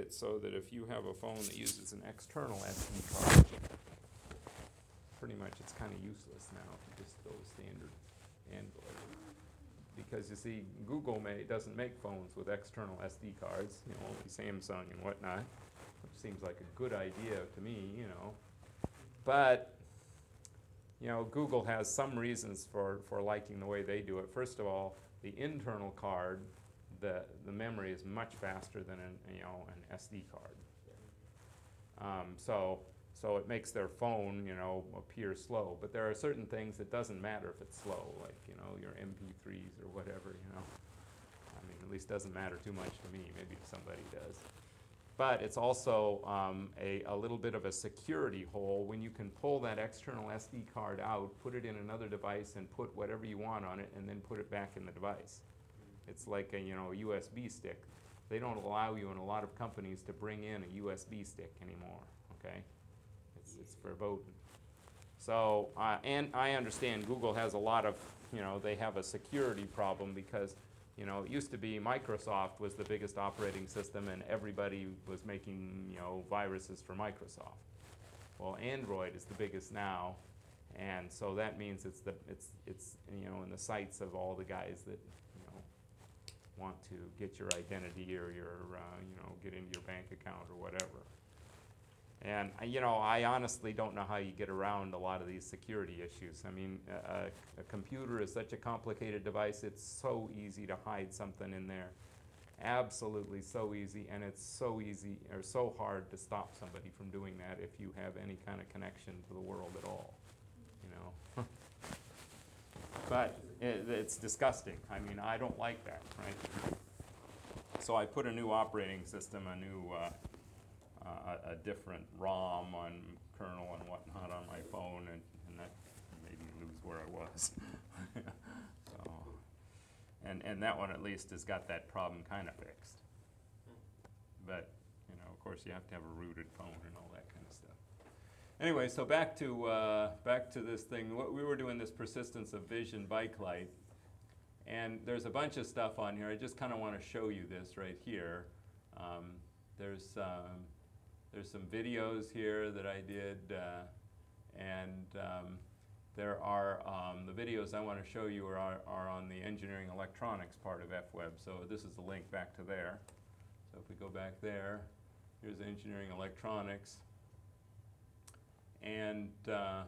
it so that if you have a phone that uses an external SD card, pretty much it's kind of useless now if you just go standard Android. Because you see, Google doesn't make phones with external SD cards, only Samsung and whatnot, which seems like a good idea to me, But, Google has some reasons for liking the way they do it. First of all, the internal card, the memory is much faster than an SD card. So it makes their phone, appear slow. But there are certain things that doesn't matter if it's slow, like, your MP3s or whatever, I mean, at least doesn't matter too much to me. Maybe if somebody does. But it's also a little bit of a security hole when you can pull that external SD card out, put it in another device, and put whatever you want on it, and then put it back in the device. It's like a USB stick. They don't allow you in a lot of companies to bring in a USB stick anymore. Okay, it's verboten. So and I understand Google has a lot of they have a security problem because it used to be Microsoft was the biggest operating system and everybody was making viruses for Microsoft. Well, Android is the biggest now, and so that means it's in the sights of all the guys that want to get your identity or your get into your bank account or whatever. And I honestly don't know how you get around a lot of these security issues. I mean, a computer is such a complicated device. It's so easy to hide something in there. Absolutely so easy, and it's so easy or so hard to stop somebody from doing that if you have any kind of connection to the world at all. But it's disgusting. I mean, I don't like that, right? So I put a new operating system, a different ROM on kernel and whatnot on my phone, and that made me lose where I was. So, and that one at least has got that problem kind of fixed. But of course, you have to have a rooted phone and all that kind of stuff. Anyway, so back to this thing. What we were doing, this persistence of vision bike light, and there's a bunch of stuff on here. I just kind of want to show you this right here. There's some videos here that I did, and there are the videos I want to show you are on the engineering electronics part of FWeb. So this is the link back to there. So if we go back there, here's engineering electronics. And there's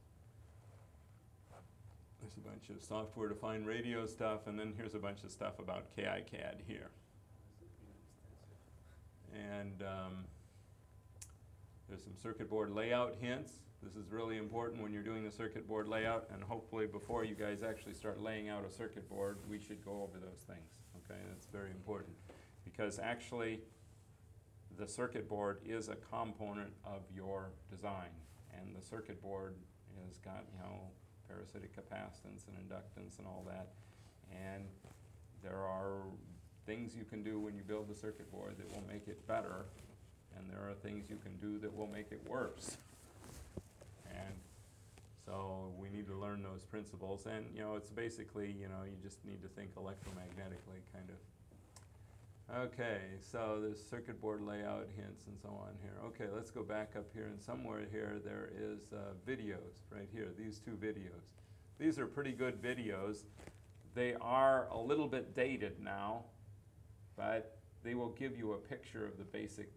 a bunch of software-defined radio stuff, and then here's a bunch of stuff about KiCad here. And there's some circuit board layout hints. This is really important when you're doing the circuit board layout, and hopefully before you guys actually start laying out a circuit board, we should go over those things. Okay, that's very important, because actually the circuit board is a component of your design. And the circuit board has got, parasitic capacitance and inductance and all that. And there are things you can do when you build the circuit board that will make it better. And there are things you can do that will make it worse. And so we need to learn those principles. And, it's basically, you just need to think electromagnetically, kind of. Okay, so there's circuit board layout hints and so on here. Okay, let's go back up here, and somewhere here there is videos, right here, these two videos. These are pretty good videos. They are a little bit dated now, but they will give you a picture of the basic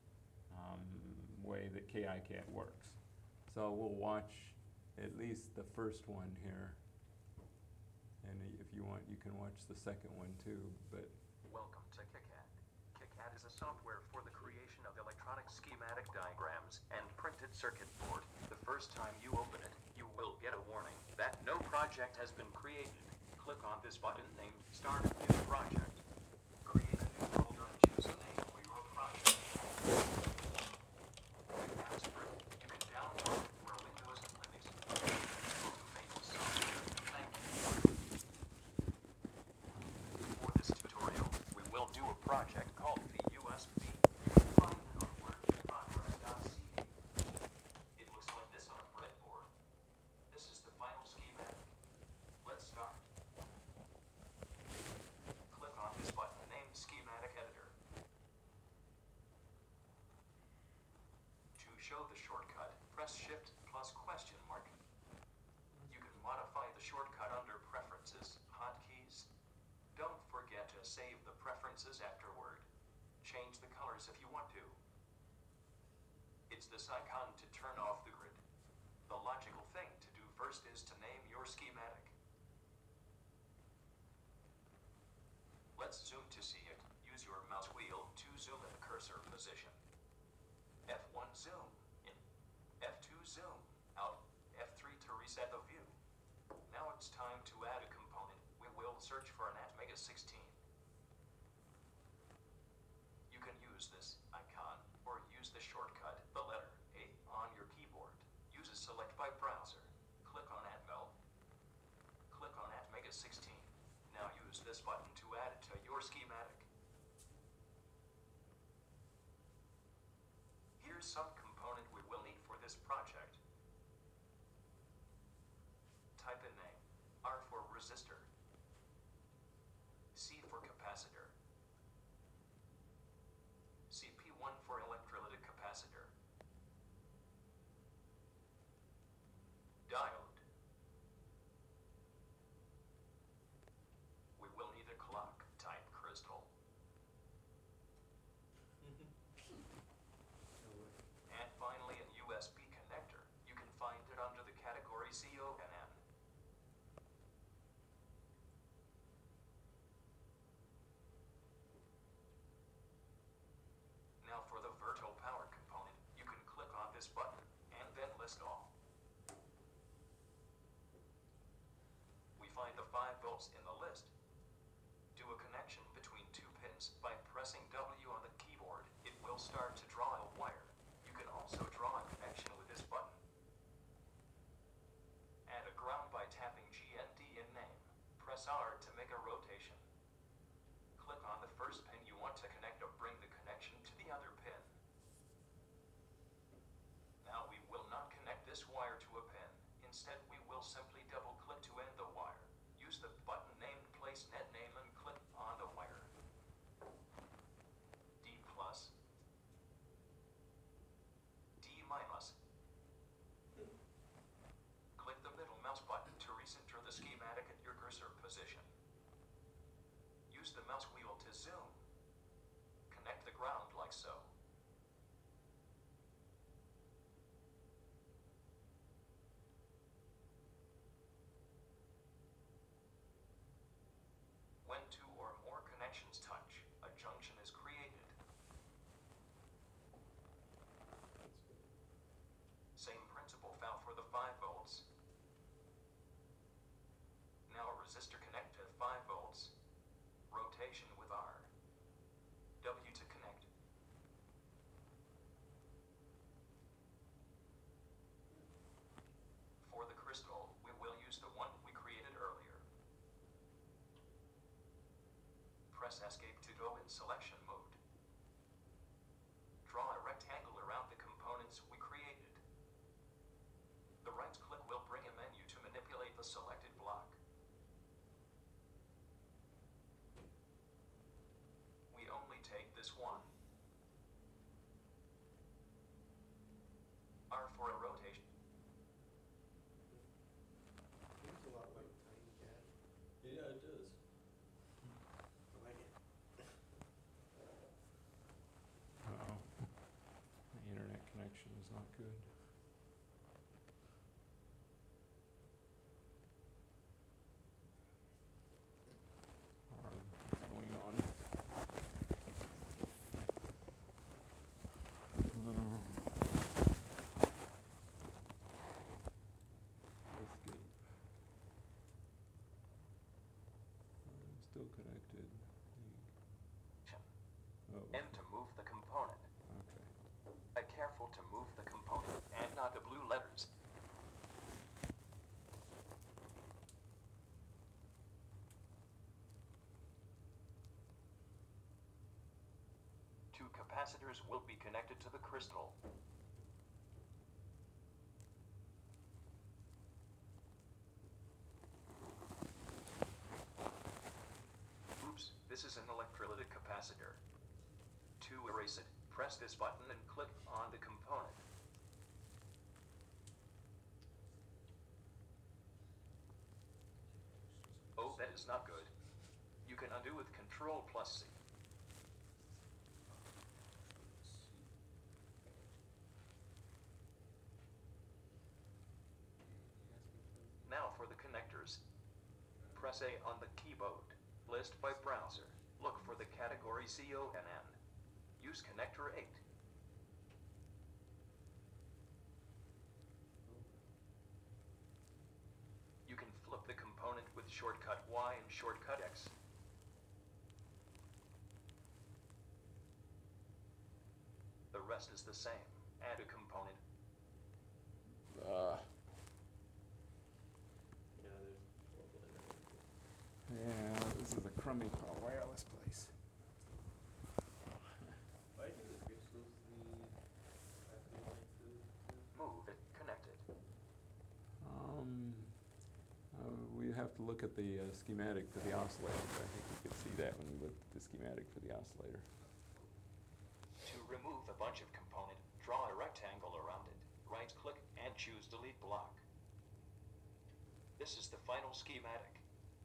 way that KiCad works. So we'll watch at least the first one here, and if you want, you can watch the second one too. But welcome to KiCad. KiCad is a software for the creation of electronic schematic diagrams and printed circuit board. The first time you open it, you will get a warning that no project has been created. Click on this button named Start New Project. Create a new folder and choose a name for your project. You can download for Windows and Linux. Thank you. For this tutorial, we will do a project called VUSB. Find it on workingprogress.ca. It looks like this on a breadboard. This is the final schematic. Let's start. Click on save the preferences afterward. Change the colors if you want to. It's this icon to turn off the grid. The logical thing to do first is to name your schematic. Let's zoom to see it. Use your mouse wheel to zoom in the cursor position. F1 zoom in, F2 zoom out, F3 to reset the view. Now it's time to add a component. We will search for an Atmega 16. You can use this icon or use the shortcut, the letter A on your keyboard. Use a select by browser. Click on Atmel. Click on Atmega 16. Now use this button to add it to your schematic. Here's some component we will need for this project. Type in name. R for resistor. C for capacitor. CP1 for electrolytic capacitor. Diode. We will need a clock type crystal. And finally a USB connector. You can find it under the category CONN. Now for the Virtual Power component, you can click on this button and then list all. We find the 5 volts in the list. Do a connection between 2 pins by pressing W on the keyboard. It will start to draw a wire. You can also draw a connection with this button. Add a ground by tapping G and D in name. Press R to make a rotation. Click on the first pin you want to connect or bring the connection to the other pin. Now we will not connect this wire to a pin. Instead, we will simply double click to end the wire. Use the button named Place Net Name and click on the wire. D plus. D minus. Click the middle mouse button to recenter the schematic at your cursor position. Use the mouse wheel to zoom. Connect the ground like so. When 2 or more connections touch, a junction is created. Same principle found for the 5 volts. Now a resistor connect at 5 volts. Rotation with R. W to connect. For the crystal, we will use the one we created earlier. Press Escape to go in selection mode. Draw a rectangle around the components we created. The right click will bring a menu to manipulate the selected block. We only take this one. R for a rotation. Looks a lot like Tiny Cat. Yeah, it does. I like it. Uh-oh. The internet connection is not good. What's going on? Escape. I'm still connected. Oh, And to move the component. okay. Careful to move the component and not the blue letters. Two capacitors will be connected to the crystal. Oops, this is an electrolytic capacitor. To erase it, press this button and click on the component. Oh, that is not good. You can can undo with Control+C. Now for the connectors. Press A on the keyboard. List by browser. Look for the category CONN. Use connector 8. You can flip the component with shortcut Y and shortcut X. The rest is the same. Add a component. Yeah, this is a crummy wireless place. Why do the switch loosely after you like to? Move it connected. We have to look at the schematic for the oscillator. I think you could see that one with the schematic for the oscillator. To remove a bunch of component, draw a rectangle around it. Right-click and choose Delete Block. This is the final schematic.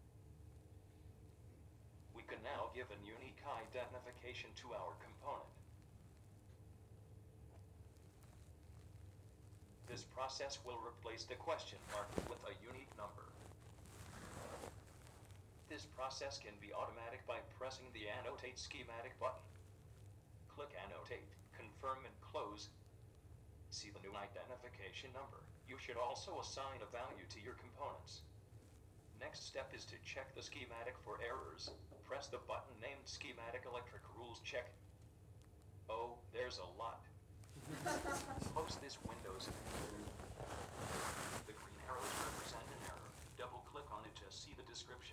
We can now give a unique identification to our component. This process will replace the question mark with a unique number. This process can be automatic by pressing the Annotate Schematic button. Click Annotate, confirm and close. See the new identification number. You should also assign a value to your components. Next step is to check the schematic for errors. Press the button named Schematic Electric Rules Check. Oh, there's a lot. Close this Windows. The green arrows represent an error. Double-click on it to see the description.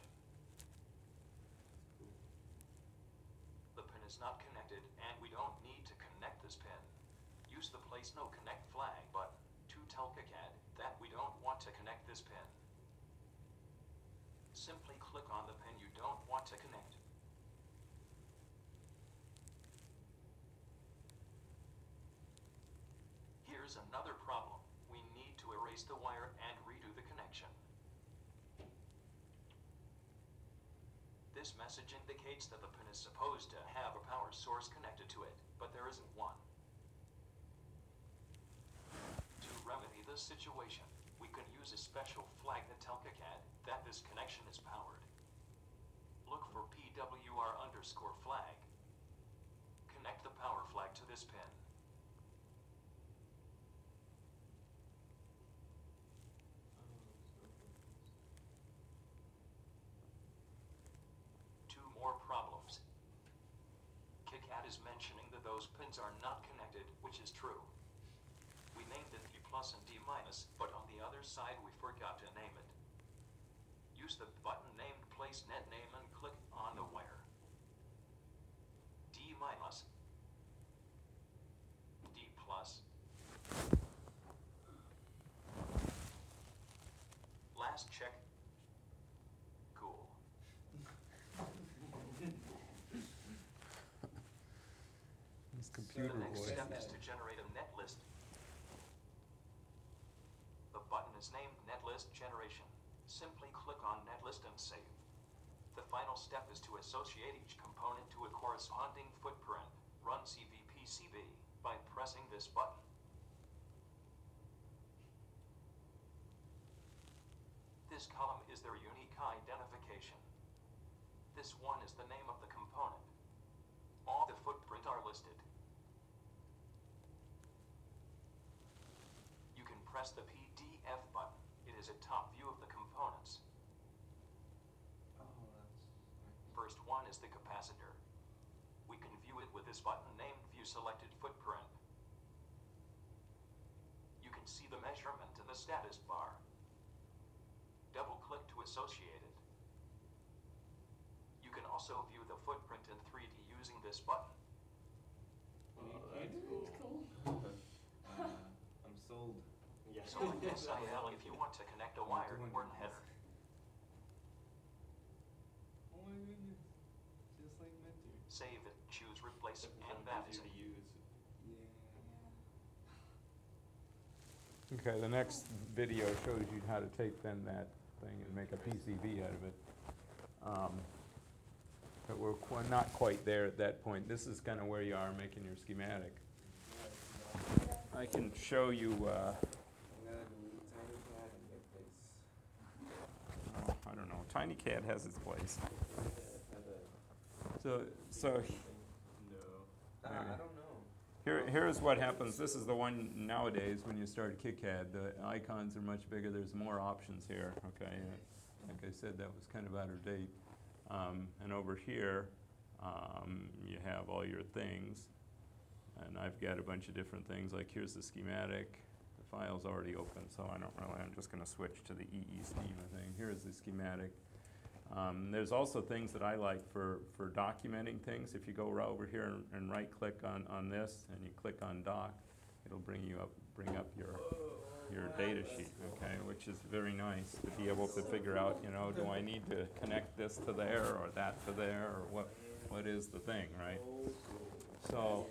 The pin is not connected, and we don't need to connect this pin. Use the Place No Connect flag button to tell KiCad that we don't want to connect this pin. Simply click on the pin you don't want to connect. Here's another problem. We need to erase the wire and redo the connection. This message indicates that the pin is supposed to have a power source connected to it, but there isn't one. To remedy this situation, we can use a special flag to tell KiCad that this connection is powered. Look for PWR_flag. Connect the power flag to this pin. Two more problems. KiCad is mentioning that those pins are not connected, which is true. We named it D+ and D-, but on the other side we forgot to name it. Use the button named Place Net Name and click on the wire. D-, D+. Last check. Cool. This computer The next boy. step is to generate a netlist. The button is named Netlist Generation. Simply click on Netlist and save. The final step is to associate each component to a corresponding footprint. Run CVPCB by pressing this button. This column is their unique identification. This one is the name of the component. All the footprint are listed. You can press the PDF button. It is a top view of the components. Oh, that's. First one is the capacitor. We can view it with this button named View Selected Footprint. You can see the measurement in the status bar. Double-click to associate it. You can also view the footprint in 3D using this button. Oh, that's cool. I'm sold. Yeah. Select SIL if you want to connect a wire or a header. Oh my goodness. Just like Mentor. Save it, choose Replace, and that is it. Yeah. Okay, the next video shows you how to take then that thing and make a PCB out of it. But we're not quite there at that point. This is kind of where you are making your schematic. I can show you, I'm gonna delete TinyCAD and get this. I don't know, TinyCAD has its place. Have So no. I Maybe. don't know. here's what happens. This is the one nowadays when you start KiCad. The icons are much bigger. There's more options here, okay? Like I said, that was kind of out of date. And over here, you have all your things. And I've got a bunch of different things, like here's the schematic. The file's already open, so I'm just gonna switch to the EE schema thing. Here's the schematic. There's also things that I like for documenting things. If you go right over here and right-click on this, and you click on Doc, it'll bring up your data sheet, okay, which is very nice to be able to figure out, you know, do I need to connect this to there or that to there, or what is the thing, right? So,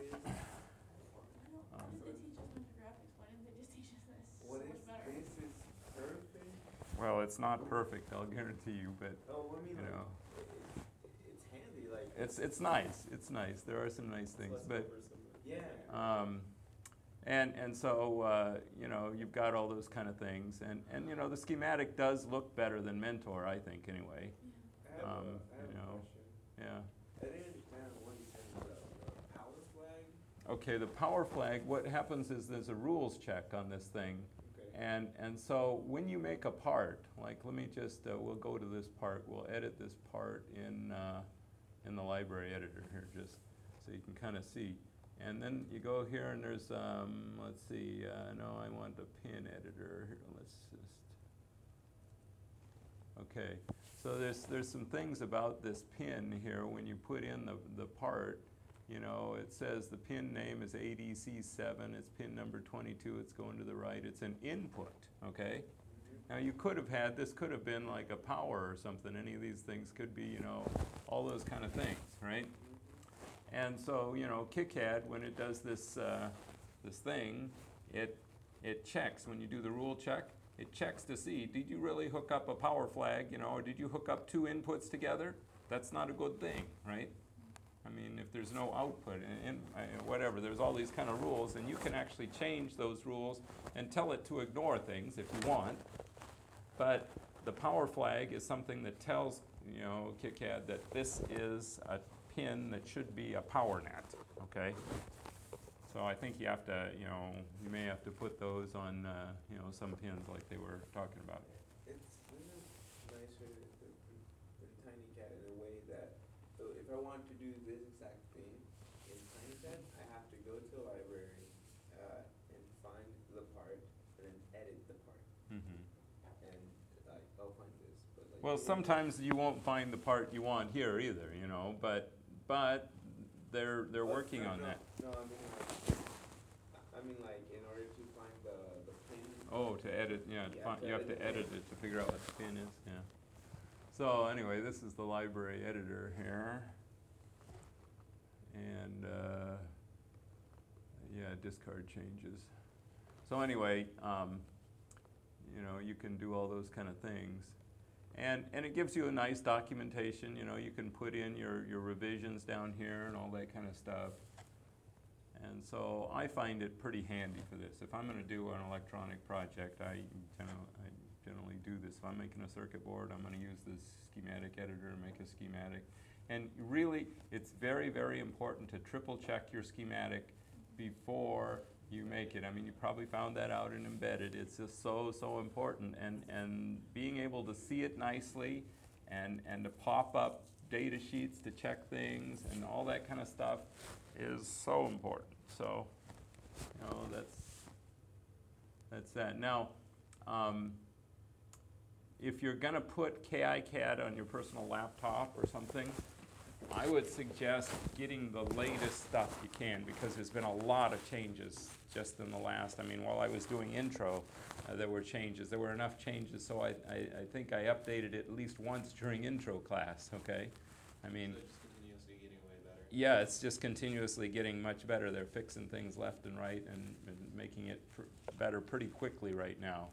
Why did they teach us winter graphics? Why didn't they just teach us this? What So is much better. this? Is perfect. well, it's not perfect, I'll guarantee you, but, Oh, I mean, you know, it's handy. Like it's nice, it's nice. There are some nice things, but, yeah. and so, you know, you've got all those kind of things, and you know, the schematic does look better than Mentor, I think, anyway. I have you a know, question. Yeah. I didn't understand what you said about the power flag. Okay, the power flag, what happens is there's a rules check on this thing. Okay. And so when you make a part, like let me just, we'll go to this part, we'll edit this part in the library editor here, just so you can kind of see. And then you go here and there's, let's see, no, I want the pin editor here, let's just, okay. So there's some things about this pin here. When you put in the part, you know, it says the pin name is ADC7, it's pin number 22, it's going to the right, it's an input, okay? Now you could have had, this could have been like a power or something, any of these things could be, you know, all those kind of things, right? And so, you know, KiCad, when it does this, this thing, it checks, when you do the rule check, it checks to see, did you really hook up a power flag, you know, or did you hook up two inputs together? That's not a good thing, right? I mean, if there's no output and whatever, there's all these kind of rules, and you can actually change those rules and tell it to ignore things if you want. But the power flag is something that tells, you know, KiCad that this is a pin that should be a power net, okay? So I think you have to, you know, you may have to put those on, you know, some pins like they were talking about. It's nicer than TinyCAD in a way that, so if I want to do this exact thing in TinyCAD, I have to go to the library and find the part and then edit the part. Mm-hmm. And like I'll find this, but like. Well, sometimes you won't find the part you want here either, you know, but they're working on that. No, I mean like in order to find the pin. Oh, to edit, yeah, you have to edit it to figure out what the pin is, yeah. So anyway, this is the library editor here. And, yeah, discard changes. So anyway, you know, you can do all those kind of things. And it gives you a nice documentation, you know, you can put in your revisions down here and all that kind of stuff. And so I find it pretty handy for this. If I'm going to do an electronic project, I generally do this. If I'm making a circuit board, I'm going to use this schematic editor and make a schematic. And really, it's very, very important to triple check your schematic before you make it. I mean, you probably found that out in embedded. It's just so important. And being able to see it nicely and to pop up data sheets to check things and all that kind of stuff is so important. So, you know, that's that. Now, if you're going to put KiCad on your personal laptop or something, I would suggest getting the latest stuff you can, because there's been a lot of changes just in the last, I mean, while I was doing intro, there were changes. There were enough changes, so I think I updated it at least once during intro class, okay? I mean, So it's continuously getting way better. yeah, it's just continuously getting much better. They're fixing things left and right and making it better pretty quickly right now.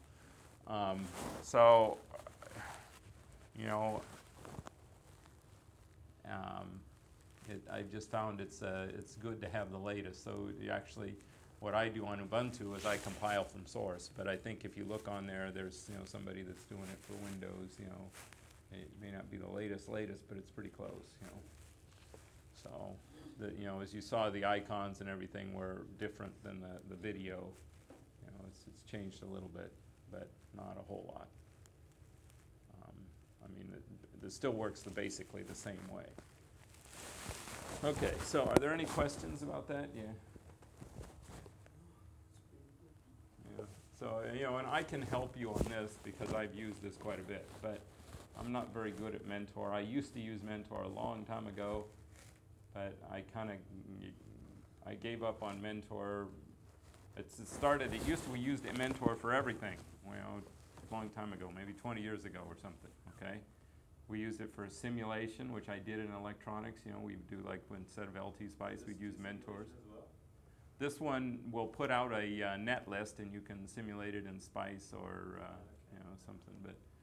So, you know, I just found it's good to have the latest. So you actually, what I do on Ubuntu is I compile from source. But I think if you look on there, there's somebody that's doing it for Windows. It may not be the latest, but it's pretty close. So as you saw, the icons and everything were different than the video. It's changed a little bit, but not a whole lot. It still works basically the same way. Okay, so are there any questions about that? Yeah. Yeah. So, and I can help you on this because I've used this quite a bit, but I'm not very good at Mentor. I used to use Mentor a long time ago, but I gave up on Mentor. We used Mentor for everything, a long time ago, maybe 20 years ago or something, okay? We used it for simulation, which I did in electronics. We do instead of LT Spice, we'd use Mentors. This one will put out a net list, and you can simulate it in Spice or something.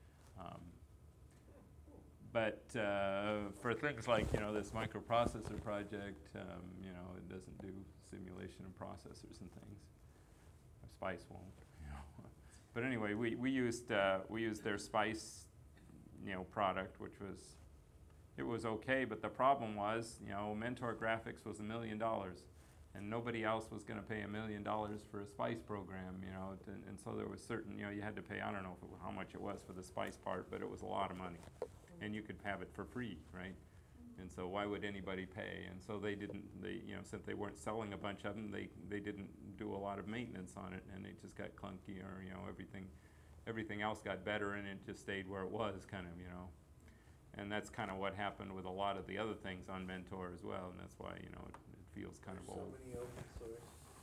But for things like this microprocessor project, it doesn't do simulation of processors and things. Spice won't. But anyway, we used their Spice product, which was okay, but the problem was, Mentor Graphics was $1 million, and nobody else was going to pay $1 million for a Spice program, and so there was certain, you had to pay, I don't know how much it was for the Spice part, but it was a lot of money, and you could have it for free, right? And so why would anybody pay? And so since they weren't selling a bunch of them, they didn't do a lot of maintenance on it, and it just got clunky, or everything else got better, and it just stayed where it was, kind of, And that's kind of what happened with a lot of the other things on Mentor as well, and that's why, it feels kind of old. So many open source.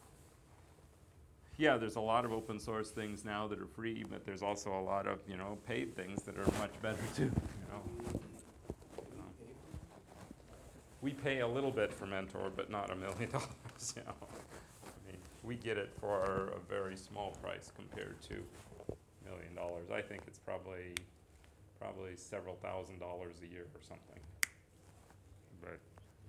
Yeah, there's a lot of open source things now that are free, but there's also a lot of, paid things that are much better too, We pay a little bit for Mentor, but not $1 million, we get it for a very small price compared to $1 million. I think it's probably several $1,000s a year or something. But,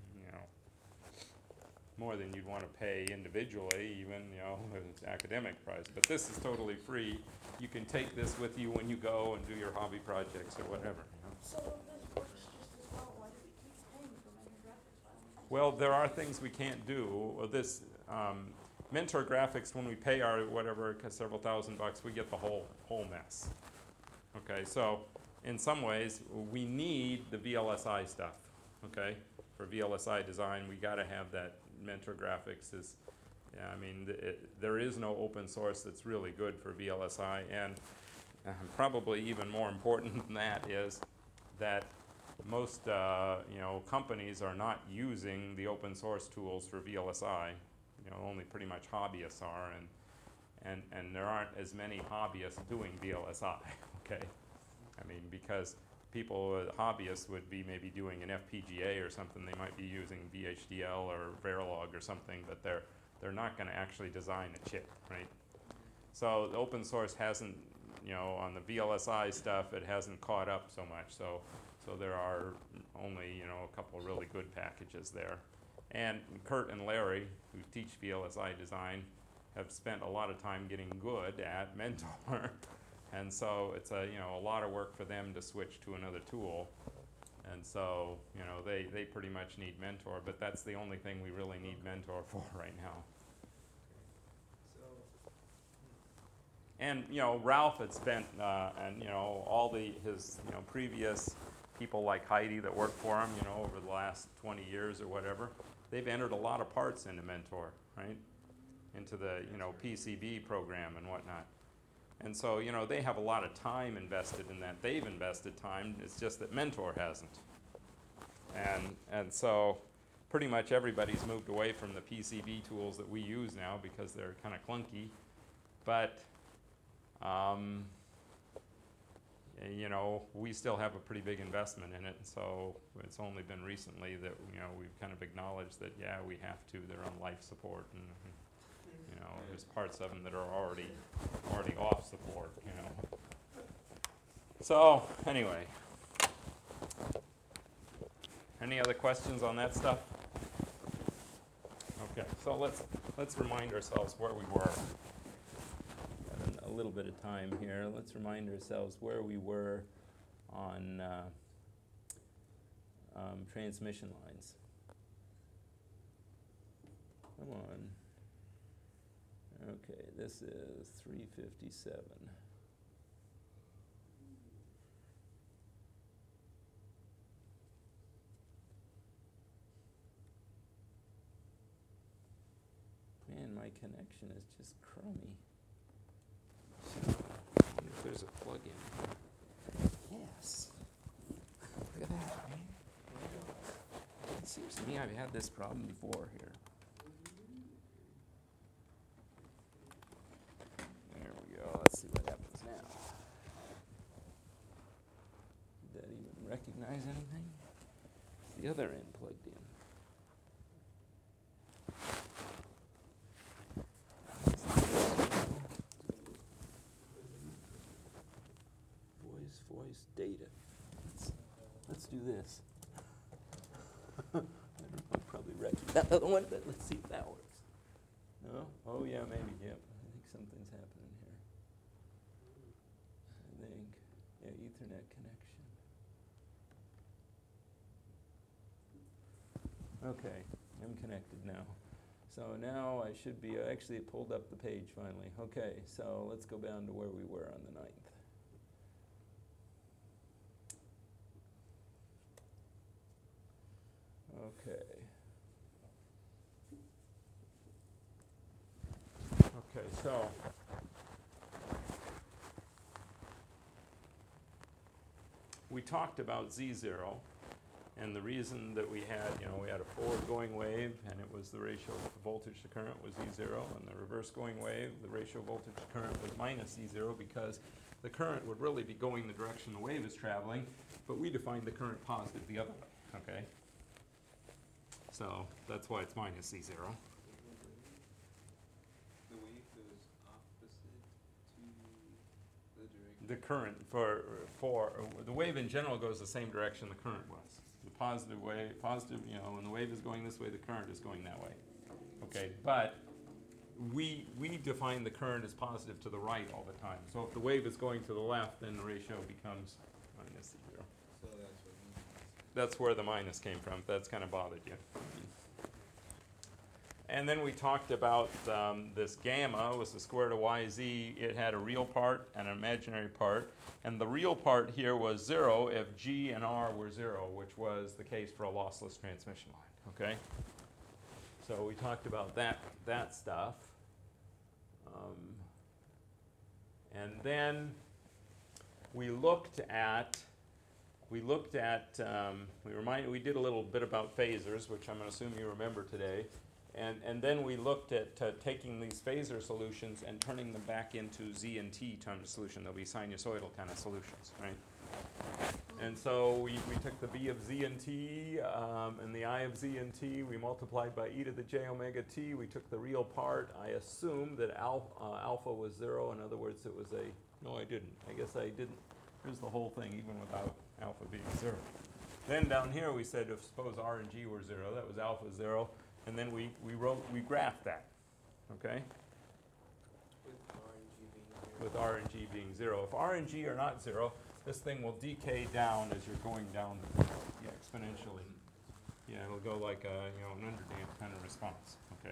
more than you'd want to pay individually, even, it's academic price. But this is totally free. You can take this with you when you go and do your hobby projects or whatever. So if this works just as well, why do we keep paying for Mentor Graphics? Well, there are things we can't do. This Mentor Graphics, when we pay our several $1,000s, we get the whole mess. Okay, so in some ways, we need the VLSI stuff. Okay, for VLSI design, we got to have that. Mentor Graphics there is no open source that's really good for VLSI, and probably even more important than that is that most companies are not using the open source tools for VLSI. Only pretty much hobbyists are, and there aren't as many hobbyists doing VLSI. Okay, because people, hobbyists, would be maybe doing an FPGA or something. They might be using VHDL or Verilog or something, but they're not going to actually design a chip, right? So the open source hasn't, on the VLSI stuff, it hasn't caught up so much. So there are only, a couple really good packages there. And Kurt and Larry, who teach VLSI design, have spent a lot of time getting good at Mentor. And so it's a lot of work for them to switch to another tool. And so, they pretty much need Mentor, but that's the only thing we really need Mentor for right now. And, Ralph had spent, all his previous people like Heidi that worked for him, over the last 20 years or whatever, they've entered a lot of parts into Mentor, right? Into the, PCB program and whatnot. And so, they have a lot of time invested in that. They've invested time, it's just that Mentor hasn't. And so, pretty much everybody's moved away from the PCB tools that we use now because they're kind of clunky. But, we still have a pretty big investment in it. So, it's only been recently that, we've kind of acknowledged that, yeah, we have to. They're on life support. And, there's parts of them that are already off support, So, anyway. Any other questions on that stuff? Okay, so let's remind ourselves where we were. Got a little bit of time here. Let's remind ourselves where we were on transmission lines. Come on. Okay, this is 357. Man, my connection is just crummy. So, I wonder if there's a plug-in. Yes. Look at that, man. It seems to me I've had this problem before here. There we go. Let's see what happens now. Did that even recognize anything? Is the other end plugged in? Voice data. Let's do this. I'll probably recognize that other one, but let's see if that works. No? Oh yeah, maybe. Yep. I think something's happening here. I think. Yeah, Ethernet connection. Okay, I'm connected now. So now I should be, actually it pulled up the page finally. Okay, so let's go down to where we were on the 9th. Okay. Okay, so we talked about Z0, and the reason that we had, we had a forward going wave, and it was the ratio of voltage to current was Z0, and the reverse going wave, the ratio of voltage to current was minus Z0, because the current would really be going the direction the wave is traveling, but we defined the current positive the other way, okay? So that's why it's minus Z0. The wave goes opposite to the direction. The current for the wave in general goes the same direction the current was. The positive wave, when the wave is going this way, the current is going that way. Okay, but we define the current as positive to the right all the time. So if the wave is going to the left, then the ratio becomes minus Z0. So that's what he means. That's where the minus came from. That's kind of bothered you. And then we talked about this gamma was the square root of yz. It had a real part and an imaginary part. And the real part here was 0 if G and R were 0, which was the case for a lossless transmission line. Okay? So we talked about that stuff. And then we looked at we did a little bit about phasors, which I'm going to assume you remember today. And then we looked at taking these phasor solutions and turning them back into Z and T time of solution. They'll be sinusoidal kind of solutions, right? And so we took the B of Z and T and the I of Z and T. We multiplied by e to the j omega t. We took the real part. I assumed that alpha was 0. In other words, it was no, I didn't. I guess I didn't. Here's the whole thing, even without alpha being 0. Then down here we said if suppose R and G were 0, that was alpha 0. And then we graphed that, okay? With R and G being 0. If R and G are not 0, this thing will decay down as you're going down exponentially. Yeah, it'll go like an underdamped kind of response, okay?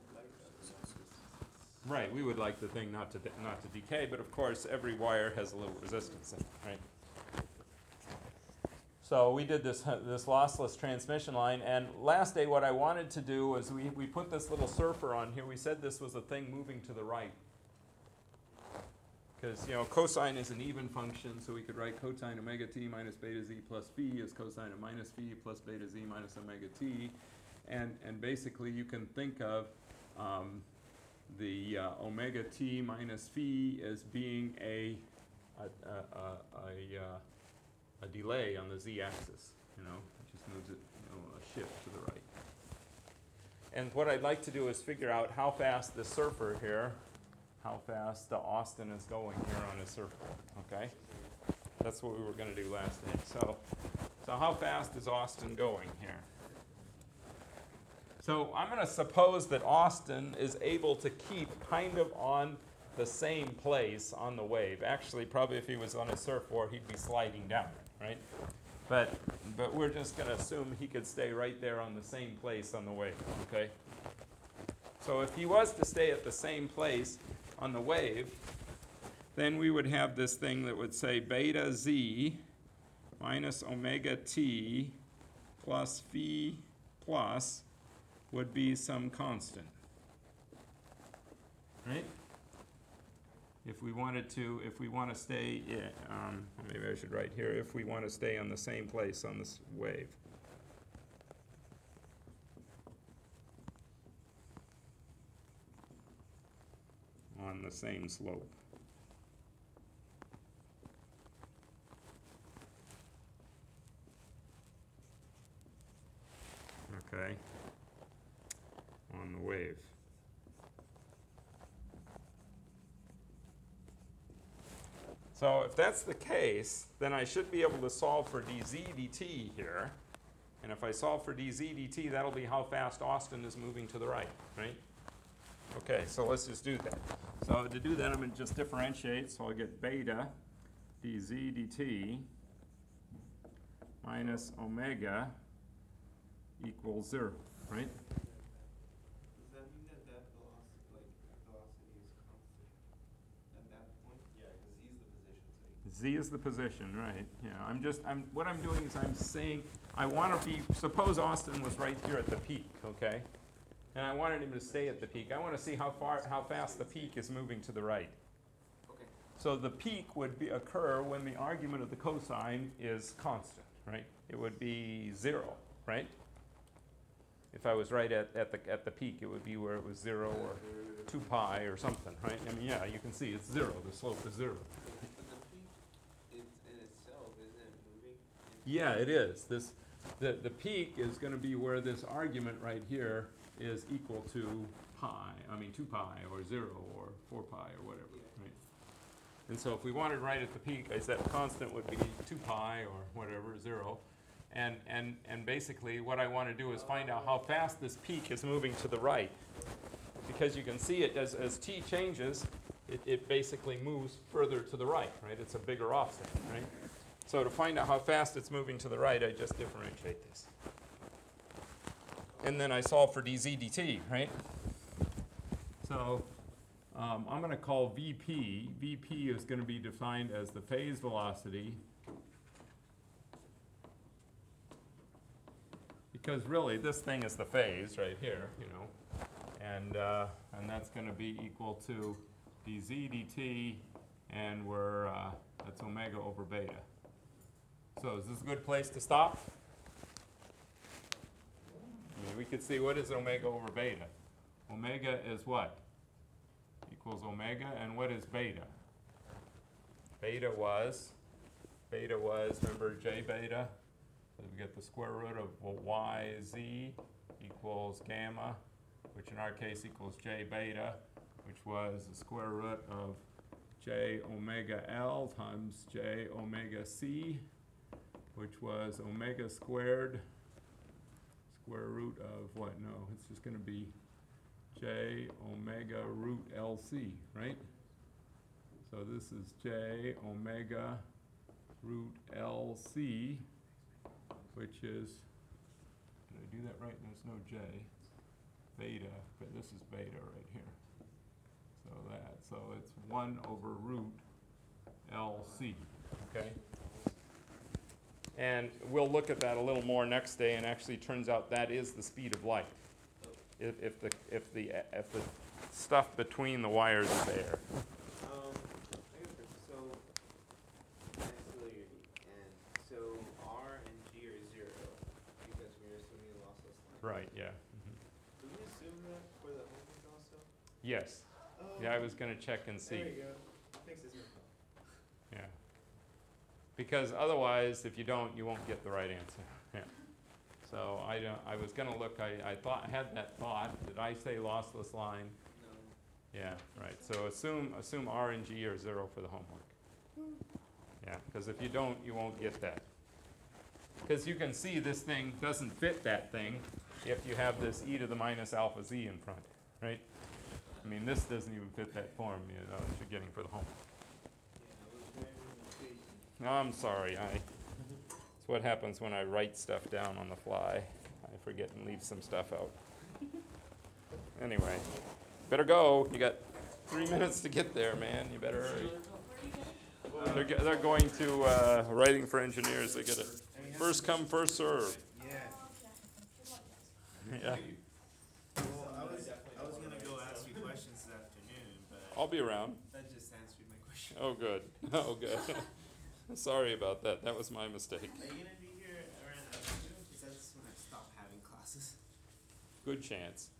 Right, we would like the thing not to decay, but of course every wire has a little resistance in it, right? So we did this lossless transmission line, and last day what I wanted to do was we put this little surfer on here. We said this was a thing moving to the right. Because cosine is an even function, so we could write cosine omega t minus beta z plus phi as cosine of minus phi plus beta z minus omega t. And basically you can think of the omega t minus phi as being a delay on the z-axis, it just moves it, a shift to the right. And what I'd like to do is figure out how fast the surfer here, how fast Austin is going here on his surfboard, okay? That's what we were going to do last day. So So how fast is Austin going here? So I'm going to suppose that Austin is able to keep kind of on the same place on the wave. Actually, probably if he was on a surfboard, he'd be sliding down, right? But we're just going to assume he could stay right there on the same place on the wave, okay? So if he was to stay at the same place on the wave, then we would have this thing that would say beta z minus omega t plus phi plus would be some constant, right? If we want to stay, maybe I should write here, if we want to stay on the same place on this wave. On the same slope. Okay, on the wave. So if that's the case, then I should be able to solve for dz dt here. And if I solve for dz dt, that'll be how fast Austin is moving to the right, right? Okay, so let's just do that. So to do that, I'm going to just differentiate. So I'll get beta dz dt minus omega equals 0, right? Does that mean that velocity is constant at that point? Yeah, because Z is the position, so Z is the position, right? Yeah, what I'm doing is I'm saying, I want to suppose Austin was right here at the peak, okay? And I wanted him to stay at the peak. I want to see how fast the peak is moving to the right. Okay. So the peak would occur when the argument of the cosine is constant, right? It would be 0, right? If I was right at the peak, it would be where it was 0 or 2 pi or something, right? I mean, yeah, you can see it's 0. The slope is 0. But the peak in itself, isn't it moving? Yeah, it is. The peak is going to be where this argument right here is equal to 2 pi or 0 or 4 pi or whatever, right? And so if we wanted right at the peak, I said constant would be 2 pi or whatever, 0. And basically what I want to do is find out how fast this peak is moving to the right. Because you can see it as t changes, it basically moves further to the right, right? It's a bigger offset, right? So to find out how fast it's moving to the right, I just differentiate this. And then I solve for dz dt, right? So I'm going to call Vp. Vp is going to be defined as the phase velocity. Because really, this thing is the phase right here, you know. And that's going to be equal to dz dt, and that's omega over beta. So is this a good place to stop? I mean, we could see what is omega over beta. Omega is what? Equals omega, and what is beta? Beta was, remember J beta? So we get the square root of yz equals gamma, which in our case equals J beta, which was the square root of J omega L times J omega C, which was omega squared, square root of what? No, it's just going to be J omega root LC, right? So this is J omega root LC, which is, did I do that right? There's no J. Beta, but this is beta right here. So it's 1 over root LC, okay? And we'll look at that a little more next day, and actually turns out that is the speed of light. If the stuff between the wires is air. So ancillary, and so R and G are 0 because we're assuming a lossless line. Right, yeah. Do we assume that for the homework also? Yes. Oh, Yeah, I was going to check and see. there you go. Thanks, isn't it? Yeah. Because otherwise, if you don't, you won't get the right answer. Yeah. So I was going to look, I had that thought. Did I say lossless line? No. Yeah, right. So assume R and G are 0 for the homework. Yeah, because if you don't, you won't get that. Because you can see this thing doesn't fit that thing if you have this e to the minus alpha z in front, right? I mean, this doesn't even fit that form, you know, that you're getting for the home. No, I'm sorry, it's what happens when I write stuff down on the fly. I forget and leave some stuff out. Anyway, better go, you got 3 minutes to get there, man, you better hurry. They're going to, writing for engineers, they get it. First come, first serve. Yeah. Yeah, Well, I was gonna go ask you questions this afternoon, but I'll be around. that just answered my question. Oh, good, oh, good. Sorry about that, that was my mistake. Are you gonna be here around afternoon? Because that's when I stop having classes. Good chance.